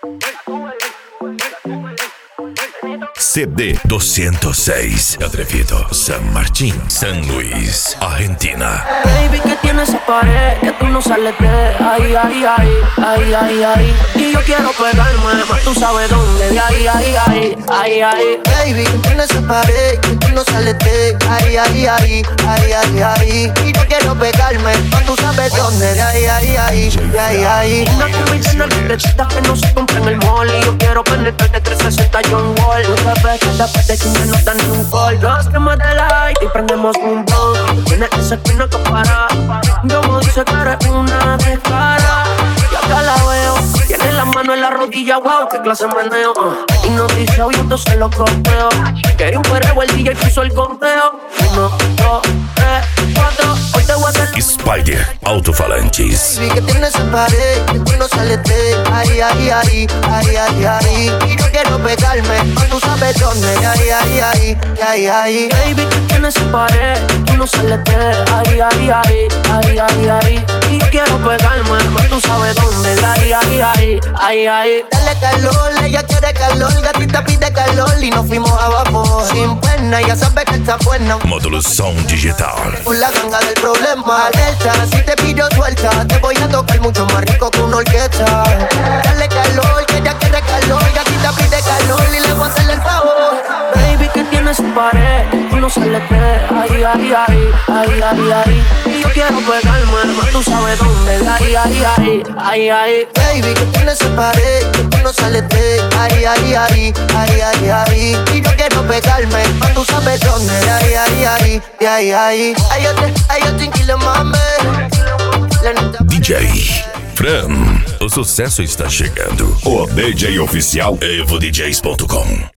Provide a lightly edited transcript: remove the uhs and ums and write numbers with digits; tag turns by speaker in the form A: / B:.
A: CD 206, Atrevido, San Martín, San Luis, Argentina.
B: Baby, que tienes esa pared, que tú no sales de ahí, ahí, ahí, ahí, ahí, ahí. Y yo quiero pegarme, mas tú sabes dónde, de ahí, ahí, ahí, ahí, ahí.
C: Baby, que tienes esa pared, que tú no sales de ahí, ahí, ahí, ahí, ahí, ahí. Y yo quiero pegarme, mas tú sabes dónde, de ahí, ahí, ahí, de ahí, ahí.
B: Una comida en la libretita que no se compra en el mall. Y yo quiero penetrarte 360 John Wall. Tú sabes que después de que no dan ni un gol. Dos cremas de light y prendemos un blunt. Tienes esa esquina que para. Yo me dice que eres una descara. Y acá la veo, tiene la mano en la rodilla, wow, qué clase de meneo. Y nos dice, oye, entonces lo corteo. Quería un perreo, el DJ puso el conteo. 1, 2, 3, 4, hoy te voy a hacer
A: Spider Autofalantes.
C: Baby, que tienes esa pared, que tú no sales de ahí, ahí, ahí, ahí, ahí, ahí. Y yo quiero pegarme, mas tú sabes dónde, de ahí, ahí, ahí, de ahí, ahí.
B: Baby, que tienes esa pared, tú no sales de ahí, ahí, ahí, ahí, ahí, ahí. Y yo quiero pegarme, mas tú sabes dónde, de ahí, ahí, ahí, ahí, ahí.
C: Dale calor, ella quiere calor, gatita pide calor y nos fuimos abajo sin pena, ya sabes que está buena.
A: Módulo Sound Digital.
C: Por la ganga del problema, alerta, si te pido suelta, te voy a tocar mucho más rico que una orquesta. Dale calor, que ella quiere calor, gatita pide calor y le voy a hacer el favor.
B: Baby, que tienes esa pared, tú no sales de ahí, ahí, ahí, ahí, ahí, ahí. Y yo quiero pegarme, mas tú sabes dónde, de ahí, ahí, ahí, ahí, ahí.
C: Baby, que tienes esa pared, que tú no sales de ahí, ahí, ahí, ahí, ahí, ahí. Y yo quiero pegarme, mas tú sabes dónde, de ahí, ahí, ahí, de ahí, ahí. Ay, yo tranquilo, mami.
A: DJ Fran, o sucesso está chegando. O DJ oficial EvoDJs.com.